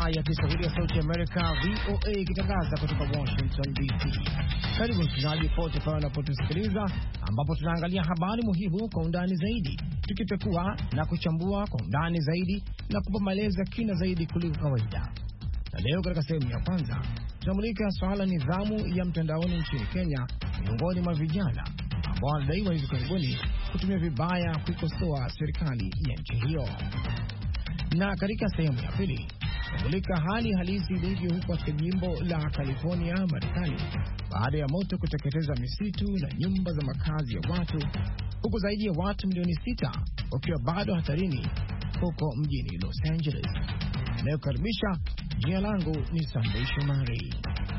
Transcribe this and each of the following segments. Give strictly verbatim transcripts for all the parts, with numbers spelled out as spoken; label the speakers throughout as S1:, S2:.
S1: idhaa ya Kiswahili ya Sauti ya Amerika V O A ikitangaza kutoka Washington D C. Karibu msikilizaji pote pale unapotusikiliza, ambapo tunaangalia habari muhimu kwa undani zaidi, tukipekua na kuchambua kwa undani zaidi na kupa maelezo kina zaidi kuliko kawaida. Na leo katika sehemu ya kwanza tunamulika swala nidhamu ya mtandaoni nchini Kenya miongoni mwa vijana ambao wanadaiwa hivi karibuni kutumia vibaya kuikosoa serikali ya nchi hiyo. Na katika sehemu ya pili tunamulika hali halisi ilivyo huko katika jimbo la California, Marekani, baada ya moto kuteketeza misitu na nyumba za makazi ya watu, huku zaidi ya watu milioni sita wakiwa bado hatarini huko mjini Los Angeles. Nayokaribisha, jina langu ni Sunday Shomari.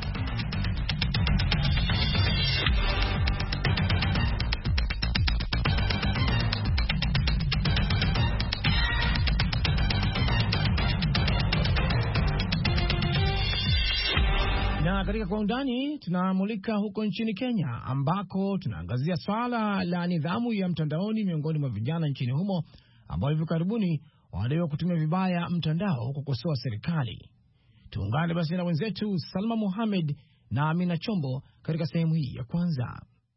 S1: Na katika kwa undani tunamulika huko nchini Kenya, ambako tunaangazia swala la nidhamu ya mtandaoni miongoni mwa vijana nchini humo ambao hivi karibuni wanadaiwa kutumia vibaya mtandao kukosoa serikali. Tuungane basi na wenzetu Salma Mohamed na Amina Chombo katika sehemu hii ya kwanza.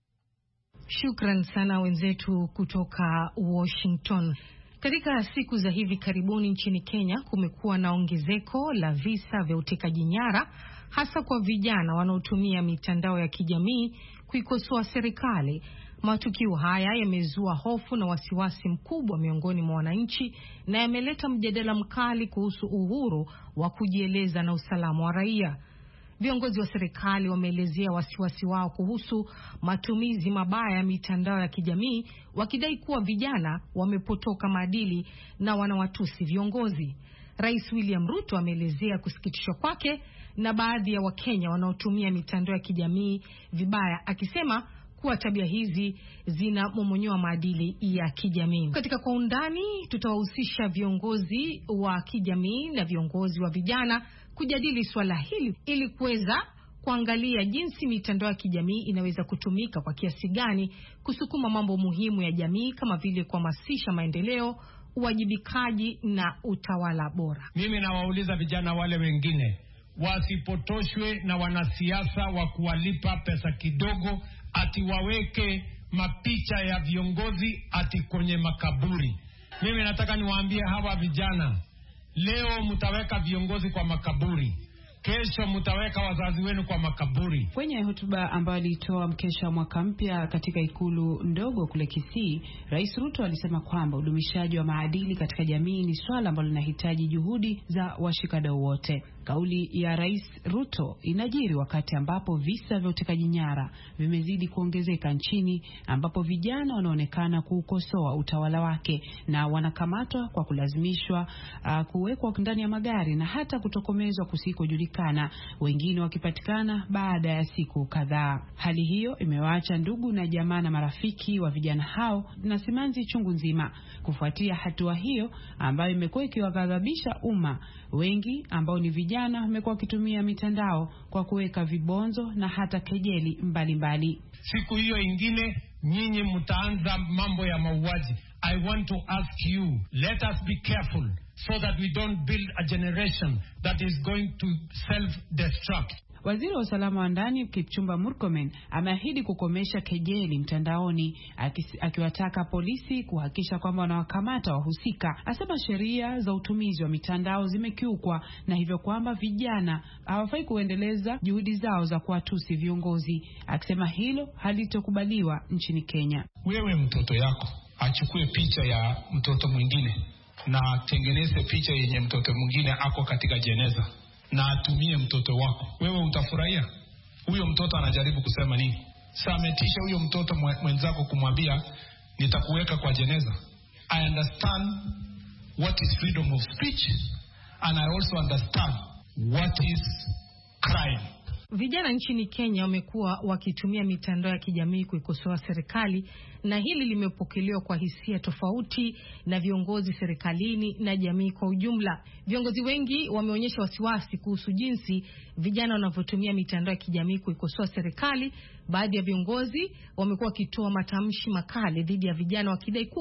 S2: Shukran sana wenzetu kutoka Washington. Katika siku za hivi karibuni nchini Kenya kumekuwa na ongezeko la visa vya utekaji nyara, hasa kwa vijana wanaotumia mitandao ya kijamii kuikosoa serikali. Matukio haya yamezua hofu na wasiwasi mkubwa miongoni mwa wananchi na yameleta mjadala mkali kuhusu uhuru wa kujieleza na usalama wa raia. Viongozi wa serikali wameelezea wasiwasi wao kuhusu matumizi mabaya ya mitandao ya kijamii, wakidai kuwa vijana wamepotoka maadili na wanawatusi viongozi. Rais William Ruto ameelezea kusikitishwa kwake na baadhi ya Wakenya wanaotumia mitandao ya kijamii vibaya, akisema kuwa tabia hizi zinamomonyoa maadili ya kijamii. Katika kwa undani tutawahusisha viongozi wa kijamii na viongozi wa vijana kujadili swala hili ili kuweza kuangalia jinsi mitandao ya kijamii inaweza kutumika kwa kiasi gani kusukuma mambo muhimu ya jamii kama vile kuhamasisha maendeleo, uwajibikaji na utawala bora.
S3: Mimi nawauliza vijana wale wengine wasipotoshwe na wanasiasa wa kuwalipa pesa kidogo ati waweke mapicha ya viongozi ati kwenye makaburi. Mimi nataka niwaambie hawa vijana, leo mtaweka viongozi kwa makaburi, kesho mtaweka wazazi wenu kwa makaburi.
S4: Kwenye hotuba ambayo alitoa mkesha mwaka mpya katika ikulu ndogo kule Kisii, Rais Ruto alisema kwamba udumishaji wa maadili katika jamii ni swala ambalo linahitaji juhudi za washikadau wote. Kauli ya Rais Ruto inajiri wakati ambapo visa vya utekaji nyara vimezidi kuongezeka nchini, ambapo vijana wanaonekana kuukosoa utawala wake na wanakamatwa kwa kulazimishwa uh, kuwekwa ndani ya magari na hata kutokomezwa kusikojulikana, wengine wakipatikana baada ya siku kadhaa. Hali hiyo imewaacha ndugu na jamaa na marafiki wa vijana hao na simanzi chungu nzima. Kufuatia hatua hiyo ambayo imekuwa ikiwaghadhabisha umma, wengi ambao ni vijana wamekuwa wakitumia mitandao kwa kuweka vibonzo na hata kejeli mbalimbali.
S3: Siku hiyo ingine nyinyi mtaanza mambo ya mauaji. I want to ask you, let us be careful so that we don't build a generation that is going to self-destruct.
S4: Waziri wa usalama wa ndani Kipchumba Murkomen ameahidi kukomesha kejeli mtandaoni, akiwataka polisi kuhakikisha kwamba wanawakamata wahusika. Asema sheria za utumizi wa mitandao zimekiukwa na hivyo kwamba vijana hawafai kuendeleza juhudi zao za kuwatusi viongozi, akisema hilo halitokubaliwa nchini Kenya.
S5: Wewe mtoto yako achukue picha ya mtoto mwingine na tengeneze picha yenye mtoto mwingine ako katika jeneza na atumie mtoto wako, wewe utafurahia? Huyo mtoto anajaribu kusema nini? Sametisha huyo mtoto mwenzako kumwambia nitakuweka kwa jeneza. I understand what is freedom of speech and I also understand what is crime.
S2: Vijana nchini Kenya wamekuwa wakitumia mitandao ya kijamii kuikosoa serikali, na hili limepokelewa kwa hisia tofauti na viongozi serikalini na jamii kwa ujumla. Viongozi wengi wameonyesha wasiwasi kuhusu jinsi vijana wanavyotumia mitandao ya kijamii kuikosoa serikali. Baadhi ya viongozi wamekuwa wakitoa matamshi makali dhidi ya vijana, wakidai kuwa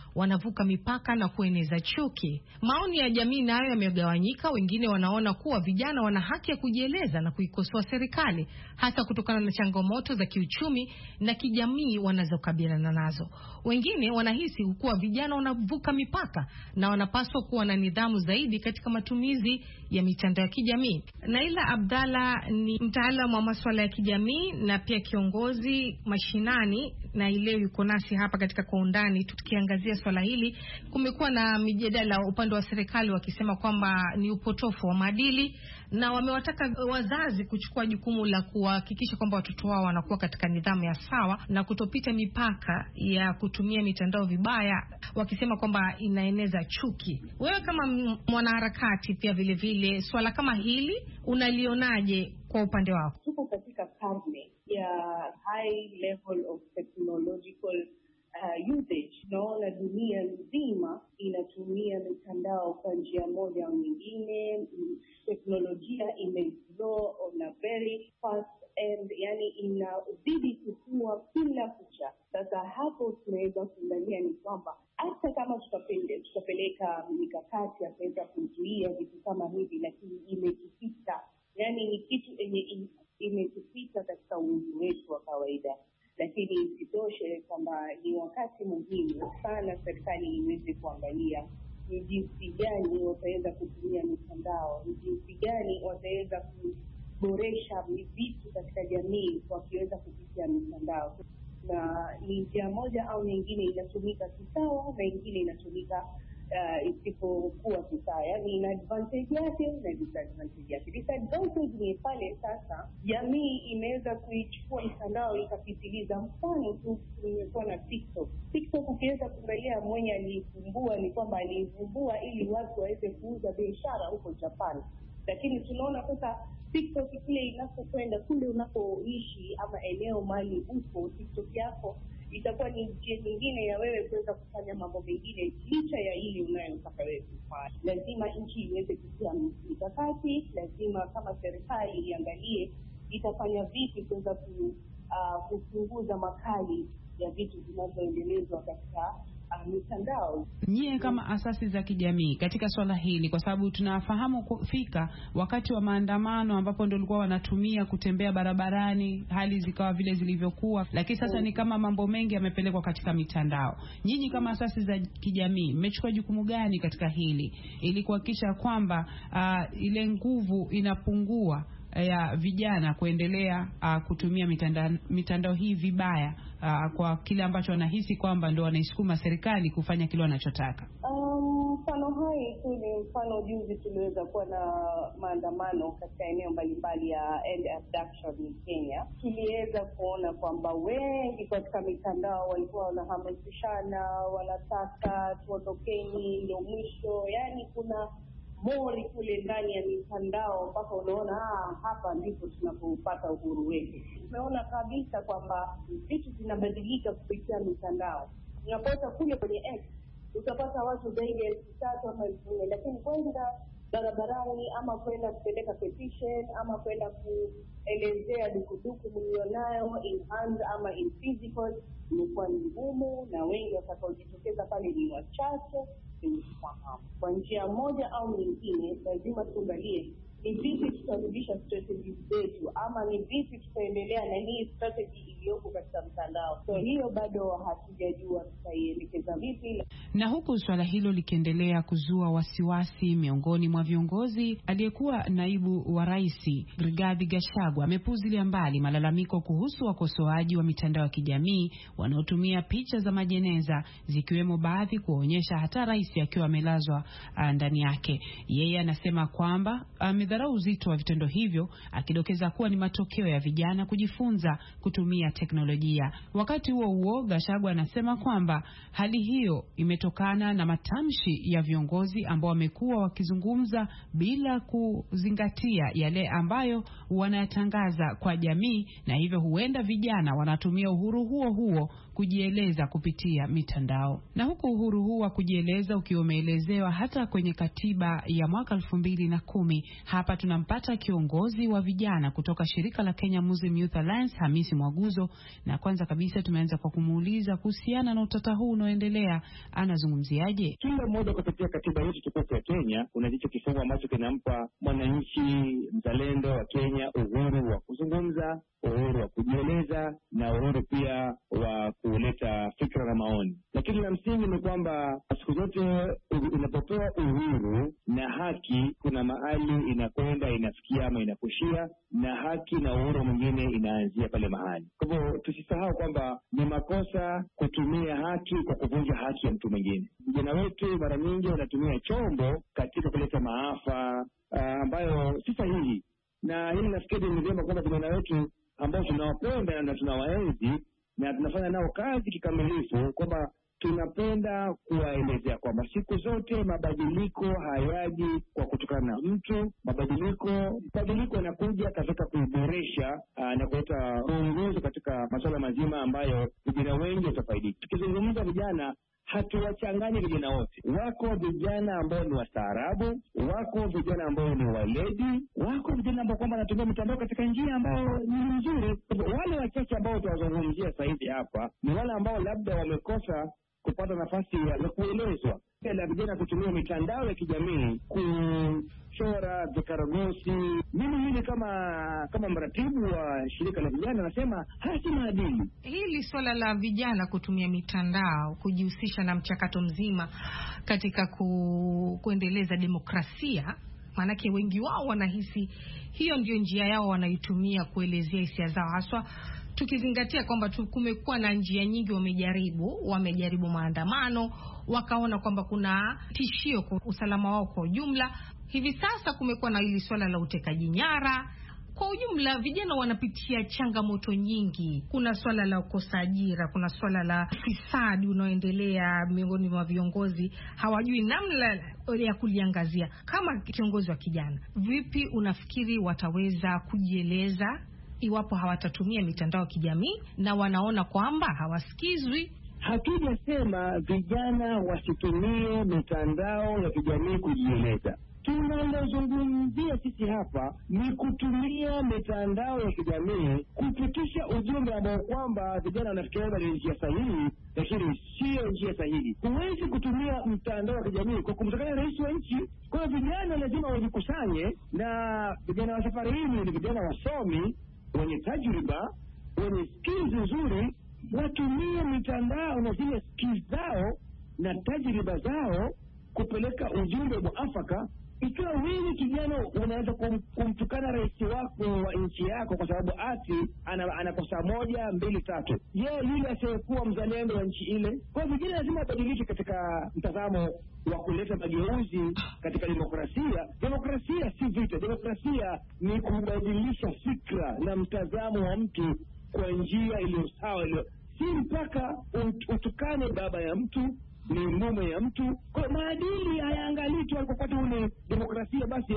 S2: wanavuka mipaka na kueneza chuki. Maoni ya jamii nayo yamegawanyika. Wengine wanaona kuwa vijana wana haki ya kujieleza na kuikosoa serikali, hasa kutokana na changamoto za kiuchumi na kijamii wanazokabiliana nazo. Wengine wanahisi kuwa vijana wanavuka mipaka na wanapaswa kuwa na nidhamu zaidi katika matumizi ya mitandao ya kijamii. Naila Abdalla ni mtaalamu wa masuala ya kijamii na pia kiongozi mashinani, na ileo yuko nasi hapa katika Kwa Undani tukiangazia swala hili. Kumekuwa na mijadala upande wa serikali wakisema kwamba ni upotofu wa maadili, na wamewataka wazazi kuchukua jukumu la kuhakikisha kwamba watoto wao wanakuwa katika nidhamu ya sawa na kutopita mipaka ya kutumia mitandao vibaya, wakisema kwamba inaeneza chuki. Wewe kama mwanaharakati pia vile vile, swala kama hili unalionaje kwa upande wako?
S6: Tuko katika karne ya high level of technological uh, usage. Naona dunia nzima inatumia mitandao kwa njia moja au nyingine. Teknolojia imegrow on a very fast and yani inazidi kukua kila kucha. Sasa hapo tunaweza kuangalia ni kwamba hata kama tutapende tutapeleka mikakati ya kuweza kuzuia vitu kama hivi, lakini imetupita, yani ni kitu yenye imetupita katika uwezo wetu wa kawaida. Lakini isitoshe kwamba ni wakati muhimu sana serikali iweze kuangalia ni jinsi gani wataweza kutumia mitandao, ni jinsi gani wataweza kuboresha vitu katika jamii wakiweza kupitia mitandao. Na ni njia moja au nyingine inatumika kisawa na nyingine inatumika uh, isipokuwa kisawa. Yani ina advantage yake na disadvantage yake. Disadvantage ni pale sasa jamii imeweza kuichukua mitandao ikapitiliza. Mfano tu nimekuwa na TikTok. TikTok ukiweza kuangalia mwenye alivumbua ni kwamba alivumbua ili watu waweze kuuza biashara huko Japan. Lakini tunaona sasa TikTok kile inapokwenda kule unapoishi ama eneo mali uko, TikTok yako itakuwa ni njia nyingine ya wewe kuweza kufanya mambo mengine licha ya ile unayotaka wewe kufanya. Lazima nchi iweze kutia mikakati, lazima kama serikali iangalie itafanya vipi kuweza ku, uh, kupunguza makali ya vitu vinavyoendelezwa katika Uh, mitandao.
S4: Nyie kama asasi za kijamii katika swala hili, kwa sababu tunafahamu kufika wakati wa maandamano ambapo ndio walikuwa wanatumia kutembea barabarani, hali zikawa vile zilivyokuwa, lakini sasa ni kama mambo mengi yamepelekwa katika mitandao. Nyinyi kama asasi za kijamii mmechukua jukumu gani katika hili ili kuhakikisha kwamba uh, ile nguvu inapungua ya vijana kuendelea uh, kutumia mitandao mitandao hii vibaya uh, kwa kile ambacho wanahisi kwamba ndio wanaisukuma serikali kufanya kile wanachotaka?
S6: Mfano um, hai tu ni mfano juzi tuliweza kuwa na maandamano katika eneo mbalimbali ya end abduction in Kenya. Tuliweza kuona kwamba wengi katika mitandao walikuwa wanahamasishana, wanataka tuondokeni ndio mwisho. Yani kuna mori kule ndani ya mitandao mpaka unaona ah, hapa ndipo tunapopata uhuru wetu. Tumeona kabisa kwamba vitu vinabadilika kupitia mitandao. Unapata kule kwenye X utapata watu zaidi ya elfu tatu ama elfu nne, lakini kwenda barabarani ama kwenda kupeleka petition ama kwenda kuelezea dukuduku mlionayo in hand ama in physical imekuwa ni ngumu, na wengi watakaojitokeza pale ni wachache. Kwa njia moja au nyingine lazima tuangalie ni vipi tutarudisha strategy zetu, ama ni vipi tutaendelea na hii strategy iliyoko katika mtandao. So hiyo bado hatujajua tutaielekeza vipi.
S4: Na huku swala hilo likiendelea kuzua wasiwasi miongoni mwa viongozi, aliyekuwa naibu wa rais Rigathi Gachagua amepuzilia mbali malalamiko kuhusu wakosoaji wa mitandao ya kijamii wanaotumia picha za majeneza, zikiwemo baadhi kuonyesha hata rais akiwa amelazwa ndani yake. Yeye anasema kwamba amedharau uzito wa vitendo hivyo, akidokeza kuwa ni matokeo ya vijana kujifunza kutumia teknolojia. Wakati huo huo, Gachagua anasema kwamba hali hiyo imetokana na matamshi ya viongozi ambao wamekuwa wakizungumza bila kuzingatia yale ambayo wanayatangaza kwa jamii, na hivyo huenda vijana wanatumia uhuru huo huo kujieleza kupitia mitandao. Na huku uhuru huu wa kujieleza ukiwa umeelezewa hata kwenye katiba ya mwaka elfu mbili na kumi, hapa tunampata kiongozi wa vijana kutoka shirika la Kenya Muslim Youth Alliance, Hamisi Mwaguzo, na kwanza kabisa tumeanza kwa kumuuliza kuhusiana na utata huu unaoendelea, anazungumziaje?
S7: Kila mmoja kupitia katiba yetu tukufu ya Kenya kuna hicho kifungu ambacho kinampa mwananchi mzalendo wa Kenya uhuru wa kuzungumza, uhuru wa kujieleza na uhuru pia wa kuleta fikra na maoni. Lakini la msingi ni kwamba siku zote unapopewa uhuru na haki, kuna mahali inakwenda inafikia ama inakushia, na haki na uhuru mwingine inaanzia pale mahali. Kwa hivyo tusisahau kwamba ni makosa kutumia haki kwa kuvunja haki ya mtu mwingine. Vijana wetu mara nyingi wanatumia chombo katika kuleta maafa uh, ambayo si sahihi, na hili nafikiri ni vyema kwamba vijana wetu ambao tunawapenda na tunawaenzi na tunafanya nao kazi kikamilifu, kwamba tunapenda kuwaelezea kwamba siku zote mabadiliko hayaji kwa kutokana na mtu. Mabadiliko mabadiliko yanakuja katika kuboresha na kuleta uongozi katika masuala mazima ambayo vijana wengi watafaidika. Tukizungumza vijana, hatuwachanganyi vijana wote. Wako vijana ambao ni wastaarabu, wako vijana ambao ni waledi, wako vijana ambao kwamba wanatumia mitandao katika njia ambayo ni nzuri. Wale wachache ambao tunazungumzia sasa hivi hapa ni wale ambao labda wamekosa kupata nafasi ya kuelezwa. La vijana kutumia mitandao ya kijamii kuchora vikaragosi. Mimi hili kama kama mratibu wa shirika la vijana nasema hasi maadili.
S2: Hili swala la vijana kutumia mitandao kujihusisha na mchakato mzima katika ku, kuendeleza demokrasia, maanake wengi wao wanahisi hiyo ndio njia yao wanaitumia kuelezea hisia zao, haswa tukizingatia kwamba kumekuwa na njia nyingi wamejaribu, wamejaribu maandamano, wakaona kwamba kuna tishio kwa usalama wao kwa ujumla. Hivi sasa kumekuwa na hili swala la utekaji nyara. Kwa ujumla vijana wanapitia changamoto nyingi. Kuna swala la kukosa ajira, kuna swala la fisadi unaoendelea miongoni mwa viongozi, hawajui namna ya kuliangazia. Kama kiongozi wa kijana, vipi unafikiri wataweza kujieleza iwapo hawatatumia mitandao ya kijamii na wanaona kwamba hawasikizwi?
S7: Hatujasema vijana wasitumie mitandao ya kijamii kujieleza. Tunalozungumzia sisi hapa ni kutumia mitandao ya kijamii kupitisha ujumbe ambao kwamba vijana wanafikiria ni njia sahihi, lakini sio njia sahihi. Huwezi kutumia mtandao wa kijamii kwa kumtukana rais wa nchi. Kwa hiyo vijana lazima wajikusanye, na vijana wa safari hii ni vijana wasomi, wenye tajriba, wenye skills nzuri, watumie mitandao na zile skills zao na tajriba zao kupeleka ujumbe mwafaka. Ikiwa wewe kijana unaweza kum, kumtukana rais wako wa nchi yako kwa sababu ati anakosa ana moja mbili tatu, je, yule asiyekuwa mzalendo wa nchi ile? Kwa hivyo vijana lazima wabadilike katika mtazamo wa kuleta mageuzi katika demokrasia. Demokrasia si vita. Demokrasia ni kubadilisha fikra na mtazamo wa mtu kwa njia iliyo sawa, iliyo si mpaka utukane baba ya mtu, ni mume ya mtu. Kwa maadili hayaangalii tu alipopata ule demokrasia basi,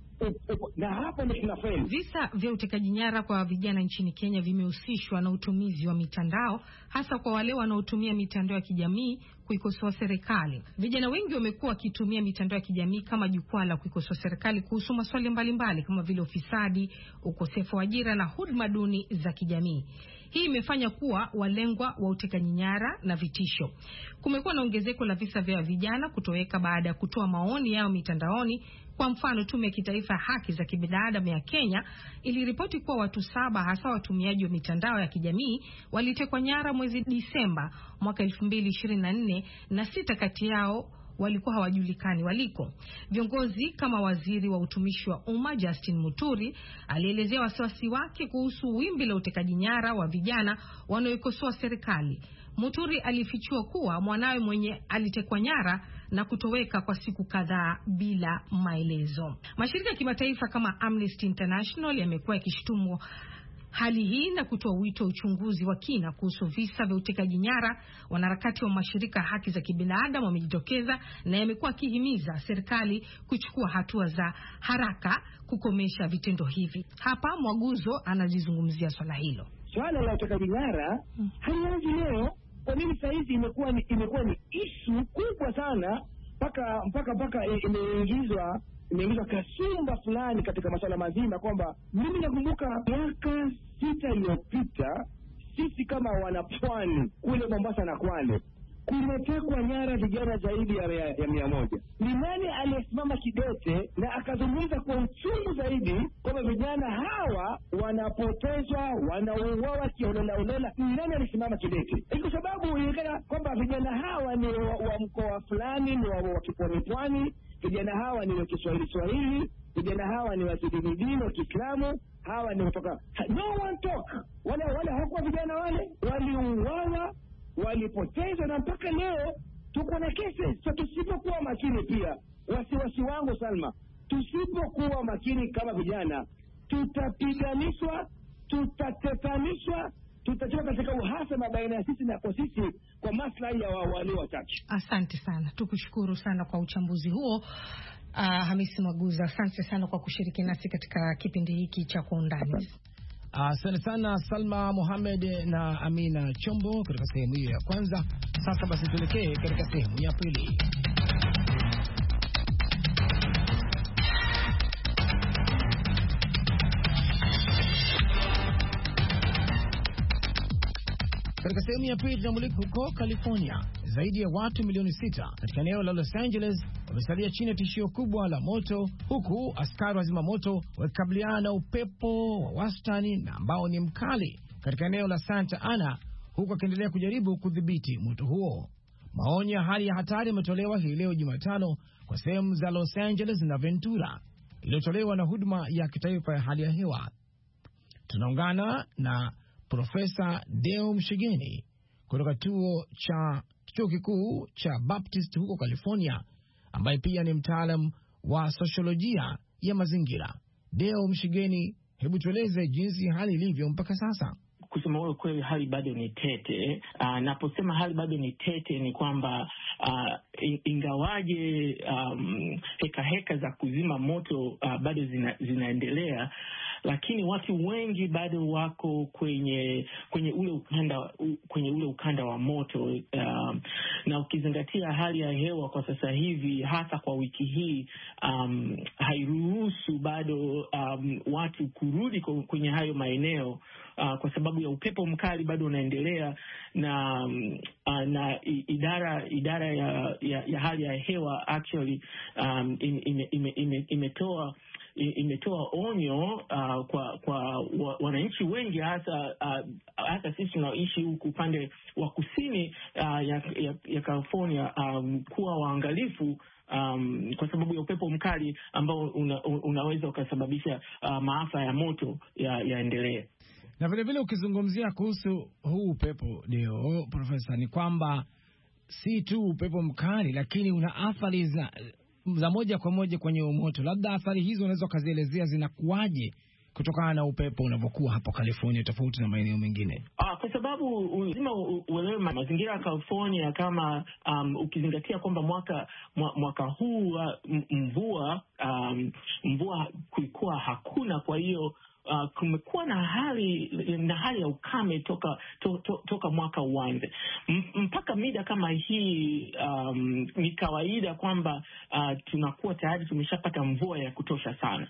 S7: na hapo ndio tunafeli.
S2: Visa vya utekaji nyara kwa vijana nchini Kenya vimehusishwa na utumizi wa mitandao, hasa kwa wale wanaotumia mitandao ya kijamii kuikosoa serikali. Vijana wengi wamekuwa wakitumia mitandao ya kijamii kama jukwaa la kuikosoa serikali kuhusu maswali mbalimbali kama vile ufisadi, ukosefu wa ajira na huduma duni za kijamii. Hii imefanya kuwa walengwa wa utekaji nyara na vitisho. Kumekuwa na ongezeko la visa vya vijana kutoweka baada ya kutoa maoni yao mitandaoni. Kwa mfano, Tume ya Kitaifa ya Haki za Kibinadamu ya Kenya iliripoti kuwa watu saba, hasa watumiaji wa mitandao ya kijamii, walitekwa nyara mwezi Disemba mwaka elfu mbili ishirini na nne, na sita kati yao walikuwa hawajulikani waliko. Viongozi kama waziri wa utumishi wa umma Justin Muturi alielezea wasiwasi wake kuhusu wimbi la utekaji nyara wa vijana wanaoikosoa serikali. Muturi alifichua kuwa mwanawe mwenye alitekwa nyara na kutoweka kwa siku kadhaa bila maelezo. Mashirika ya kimataifa kama Amnesty International yamekuwa yakishtumu hali hii na kutoa wito wa uchunguzi wa kina kuhusu visa vya utekaji nyara. Wanaharakati wa mashirika ya haki za kibinadamu wamejitokeza na yamekuwa yakihimiza serikali kuchukua hatua za haraka kukomesha vitendo hivi. Hapa Mwaguzo anazungumzia swala hilo.
S7: Swala la utekaji nyara hmm. halianzi leo. Kwa nini sasa hivi imekuwa ni imekuwa ni issue kubwa sana mpaka mpaka mpaka imeingizwa imeingizwa kasumba fulani katika masuala mazima, kwamba mimi nakumbuka miaka sita iliyopita sisi kama wanapwani kule Mombasa na Kwale kumetekwa nyara vijana zaidi ya, ya, ya mia moja. Ni nani aliyesimama kidete na akazungumza kwa uchungu zaidi kwamba vijana hawa wanapotezwa, wanauawa kiolela olela? Ni nani alisimama kidete? Kwa sababu inaonekana kwamba vijana hawa ni wa, wa mkoa fulani, ni wa, wa kipwani pwani, vijana hawa ni wa Kiswahili Swahili, vijana hawa ni wa kidini dini wa Kiislamu, hawa ni kutoka no one talk. Wale wale hawakuwa vijana, wale waliuawa, walipotezwa, na mpaka leo tuko na kesi. So tusipokuwa makini pia, wasiwasi wangu Salma, tusipokuwa makini kama vijana, tutapiganishwa, tutatetanishwa, tutatoka katika uhasama baina ya sisi na kwa sisi kwa maslahi ya wale wachache.
S2: Asante sana, tukushukuru sana kwa uchambuzi huo. Uh, Hamisi Mwaguza, asante sana kwa kushiriki nasi katika kipindi hiki cha Kwa Undani.
S1: Asante uh, sana Salma Mohamed na Amina Chombo katika sehemu hiyo ya kwanza. Sasa basi tuelekee katika sehemu ya pili. Katika sehemu ya pili tunamulika huko California. Zaidi ya watu milioni sita katika eneo la Los Angeles wamesalia chini ya tishio kubwa la moto, huku askari wa zima moto wakikabiliana na upepo wa wastani na ambao ni mkali katika eneo la Santa Ana, huku akiendelea kujaribu kudhibiti moto huo. Maonyo ya hali ya hatari yametolewa hii leo Jumatano kwa sehemu za Los Angeles na Ventura, iliyotolewa na huduma ya kitaifa ya hali ya hewa. Tunaungana na Profesa Deo Mshigeni kutoka chuo cha chuo kikuu cha Baptist huko California, ambaye pia ni mtaalam wa sosiolojia ya mazingira. Deo Mshigeni, hebu tueleze jinsi hali ilivyo mpaka sasa.
S8: Kusema kweli, hali bado ni tete. Uh, naposema hali bado ni tete ni kwamba uh, ingawaje um, heka heka za kuzima moto uh, bado zina, zinaendelea, lakini watu wengi bado wako kwenye kwenye ule ukanda kwenye ule ukanda wa moto, uh, na ukizingatia hali ya hewa kwa sasa hivi, hasa kwa wiki hii, um, hairuhusu bado um, watu kurudi kwenye hayo maeneo. Uh, kwa sababu ya upepo mkali bado unaendelea, na uh, na idara idara ya, ya, ya hali ya hewa actually um, imetoa ime, ime, imetoa imetoa onyo uh, kwa kwa wananchi wengi, hasa uh, hasa sisi tunaoishi huku upande wa kusini uh, ya, ya, ya California, um, kuwa waangalifu um, kwa sababu ya upepo mkali ambao una, unaweza ukasababisha uh, maafa ya moto yaendelee.
S1: Na vile vile ukizungumzia kuhusu huu upepo leo, Profesa, ni kwamba si tu upepo mkali, lakini una athari za, za moja kwa moja kwenye moto. Labda athari hizo unaweza kuzielezea zinakuaje kutokana na upepo unavyokuwa hapo California tofauti na maeneo mengine?
S8: Ah, kwa sababu lazima uelewe mazingira ya California, kama um, ukizingatia kwamba mwaka mwaka huu mvua um, mvua kulikuwa hakuna, kwa hiyo Uh, kumekuwa na hali na hali ya ukame toka to, to, toka mwaka uanze mpaka mida kama hii. Um, ni kawaida kwamba uh, tunakuwa tayari tumeshapata mvua ya kutosha sana,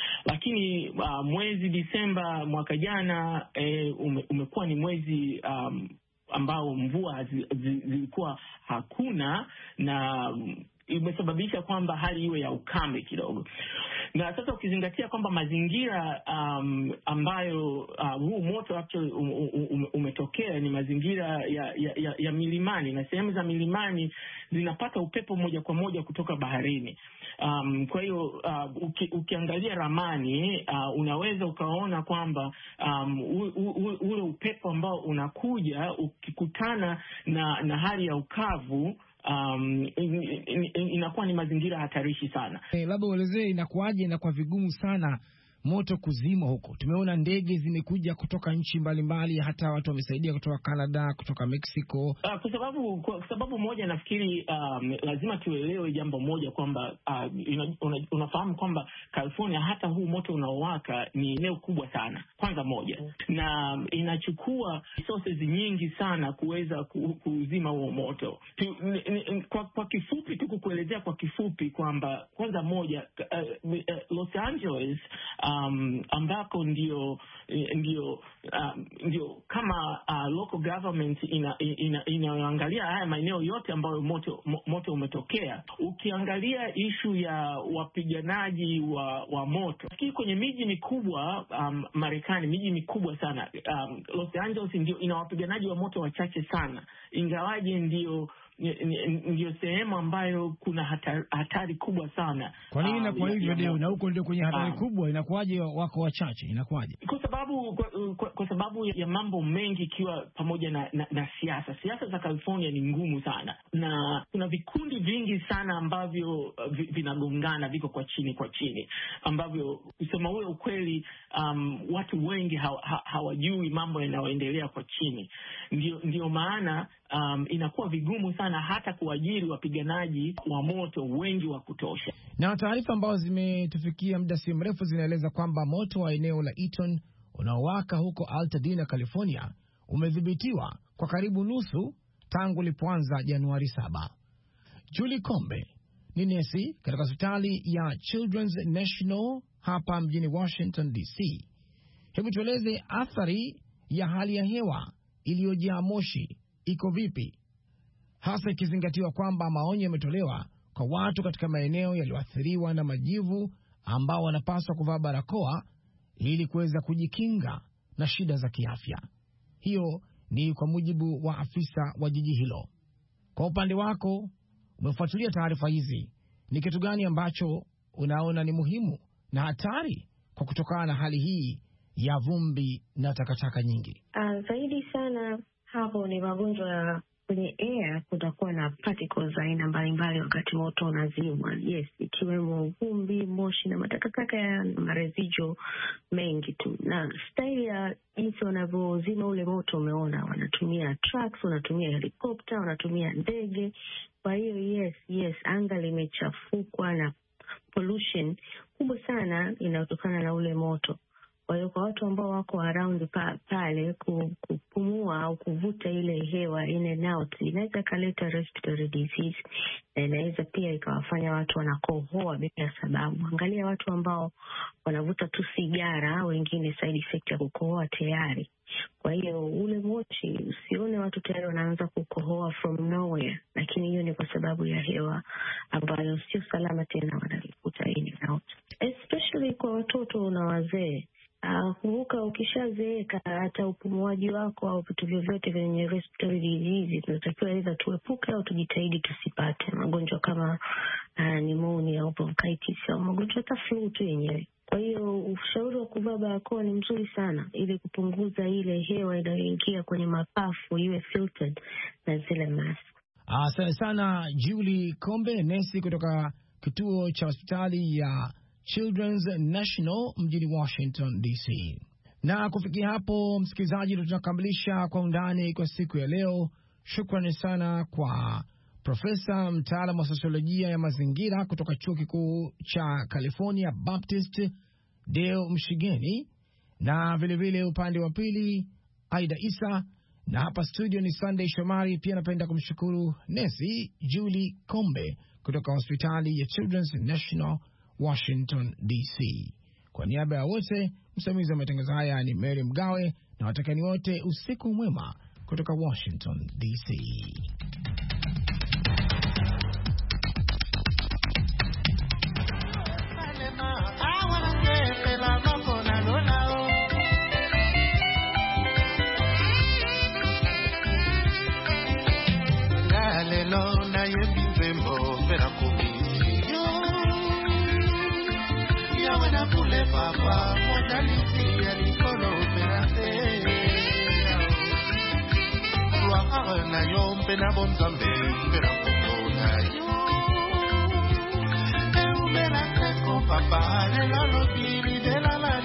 S8: lakini uh, mwezi Disemba mwaka jana eh, ume, umekuwa ni mwezi um, ambao mvua zilikuwa hakuna, na imesababisha kwamba hali iwe ya ukame kidogo. Na sasa ukizingatia kwamba mazingira um, ambayo uh, huu moto actually um, um, umetokea ni mazingira ya, ya, ya, ya milimani, na sehemu za milimani zinapata upepo moja kwa moja kutoka baharini. Um, kwa hiyo uh, uki, ukiangalia ramani uh, unaweza ukaona kwamba um, u, u, ule upepo ambao unakuja ukikutana na, na hali ya ukavu Um, in, in, in, inakuwa ni mazingira hatarishi sana.
S1: Hey, labda uelezee inakuaje na kwa vigumu sana moto kuzima huko? Tumeona ndege zimekuja kutoka nchi mbalimbali, hata watu wamesaidia kutoka Canada, kutoka Mexico.
S8: Uh, kwa sababu kwa sababu moja nafikiri um, lazima tuelewe jambo moja kwamba uh, una, una, unafahamu kwamba California, hata huu moto unaowaka ni eneo kubwa sana, kwanza moja, na inachukua resources nyingi sana kuweza kuzima huo moto. Tu, n, n, kwa, kwa kifupi tu kukuelezea kwa kifupi kwamba kwanza moja, uh, uh, Los Angeles um, ambako ndio ndio um, ndio kama uh, local government ina ina inaangalia haya maeneo yote ambayo moto moto umetokea. Ukiangalia issue ya wapiganaji wa wa moto, lakini kwenye miji mikubwa um, Marekani, miji mikubwa sana, um, Los Angeles ndio ina wapiganaji wa moto wachache sana, ingawaje ndio ndio sehemu ambayo kuna hatari, hatari kubwa sana.
S1: Kwa nini na kwa hivyo ndio na huko ndio kwenye hatari um, kubwa, inakuwaje wako wachache, inakuwaje?
S8: Kwa sababu kwa, kwa, kwa sababu ya mambo mengi, ikiwa pamoja na, na, na siasa. Siasa za California ni ngumu sana, na kuna vikundi vingi sana ambavyo vinagongana, viko kwa chini kwa chini, ambavyo kusema ule ukweli um, watu wengi ha, ha, hawajui mambo yanayoendelea kwa chini. Ndio ndio maana um, inakuwa vigumu sana hata kuajiri wapiganaji wa moto wengi wa kutosha.
S1: Na taarifa ambazo zimetufikia muda si mrefu zinaeleza kwamba moto wa eneo la Eaton unaowaka huko Altadena, California umedhibitiwa kwa karibu nusu tangu ulipoanza Januari saba. Julie Kombe ni nesi katika hospitali ya Children's National hapa mjini Washington D C. Hebu tueleze athari ya hali ya hewa iliyojaa moshi iko vipi, hasa ikizingatiwa kwamba maonyo yametolewa kwa watu katika maeneo yaliyoathiriwa na majivu ambao wanapaswa kuvaa barakoa ili kuweza kujikinga na shida za kiafya. Hiyo ni kwa mujibu wa afisa wa jiji hilo. Kwa upande wako, umefuatilia taarifa hizi, ni kitu gani ambacho unaona ni muhimu na hatari kwa kutokana na hali hii ya vumbi na takataka nyingi?
S9: Uh, zaidi sana hapo ni magonjwa ya kwenye air. Kutakuwa na particles aina mbalimbali wakati moto unazimwa, yes, ikiwemo vumbi, moshi na matakataka ya maresidual mengi tu. Na style ya jinsi wanavyozima ule moto, umeona wanatumia trucks, wanatumia helicopter, wanatumia ndege. Kwa hiyo yes, yes, anga limechafukwa na pollution kubwa sana inayotokana na ule moto. Kwa hiyo kwa watu ambao wako around pa, pale kupumua au kuvuta ile hewa in and out, inaweza kaleta respiratory disease, na inaweza pia ikawafanya watu wanakohoa bila sababu. Angalia watu ambao wanavuta tu sigara, wengine side effect ya kukohoa tayari. Kwa hiyo ule moshi, usione watu tayari wanaanza kukohoa from nowhere, lakini hiyo ni kwa sababu ya hewa ambayo sio salama tena wanavuta in and out, especially kwa watoto na wazee. Uh, kumbuka ukishazeeka hata upumuaji wako au vitu vyovyote vyenye respiratory disease tunatakiwa aidha tuepuke au tujitahidi tusipate magonjwa kama uh, pneumonia au bronchitis au magonjwa hata flu tu yenyewe. Kwa hiyo ushauri wa kuvaa barakoa ni mzuri sana ili kupunguza ile hewa inayoingia kwenye mapafu iwe filtered na zile mask.
S1: Asante sana Julie Kombe, nesi kutoka kituo cha hospitali ya Children's National mjini Washington D C. Na kufikia hapo, msikilizaji, tunakamilisha kwa undani kwa siku ya leo. Shukrani sana kwa profesa mtaalamu wa sosiolojia ya mazingira kutoka chuo kikuu cha California Baptist, Deo Mshigeni, na vile vile upande wa pili Aida Isa, na hapa studio ni Sunday Shomari. Pia napenda kumshukuru nesi Julie Kombe kutoka hospitali ya Children's National Washington D C. Kwa niaba ya wote, msimamizi wa matangazo haya ni Mary Mgawe, na watakani wote usiku mwema kutoka Washington D C.
S10: Papa, modalité, l'école opérée. Toi, na yo, pena bon zambe, pena bon na yo. E umela seko papa, le la lo biri de la la.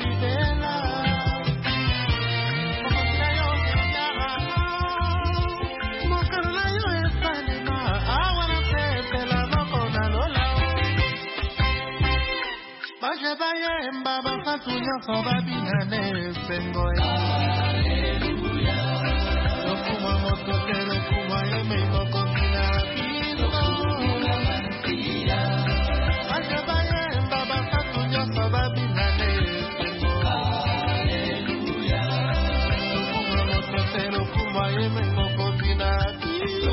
S10: nyonso babinane esengo aleluya lokumwa moto te lokumwa yeme mokonzi na bino ajabaye mbaba fatu nyonso babinane esengo aleluya lokumwa moto te lokumwa yeme mokonzi na bino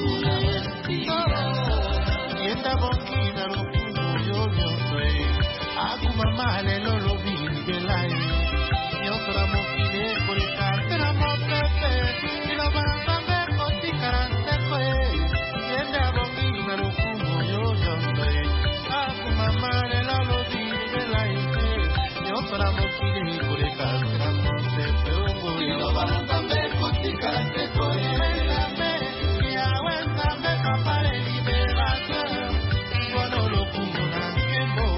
S10: yenda bokina lokumwa yo nyonso agumama lelo lobi belai nyokra mokile koleka tera mopepe ino banzambe koti karante kwe yenda bongi na lukumo yo jombe agumama lelo lobi belai nyokra mokile koleka tera mopepe ongo ino banzambe koti karante kwe wenzambe ya wenzambe kapale liberate kono lukumo na nkembo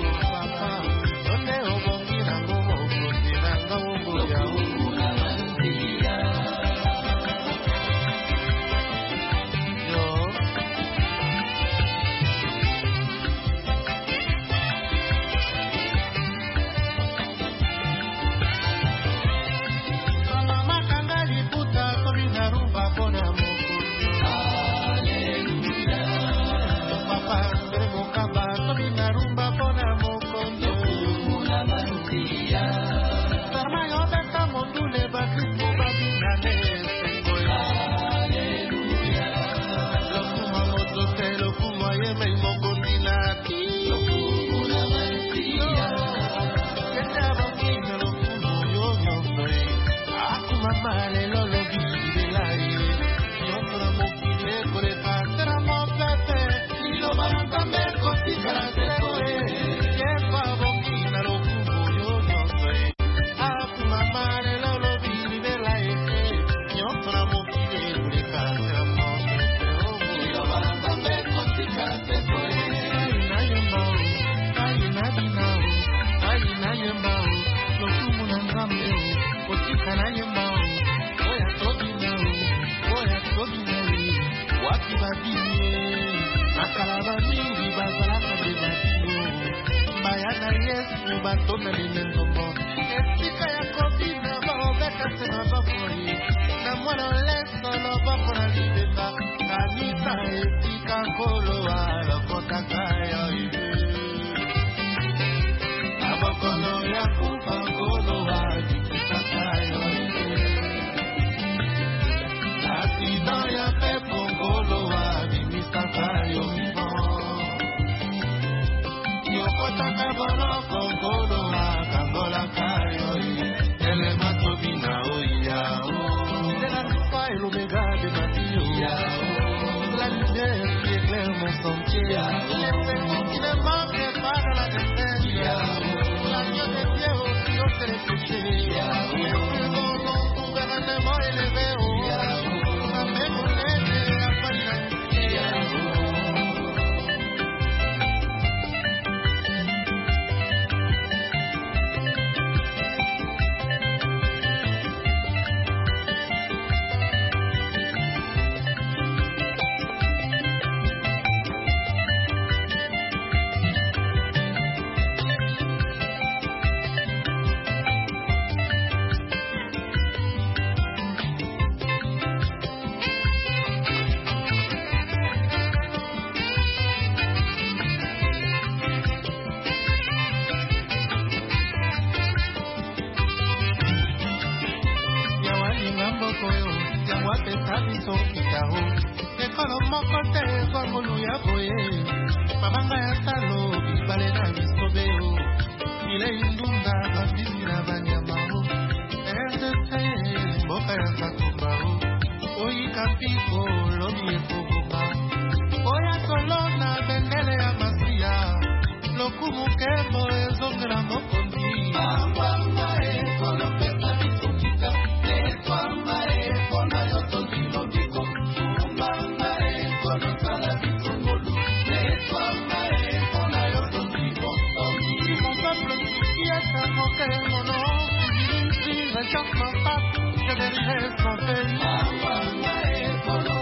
S10: Just my pop, je vais mon pays.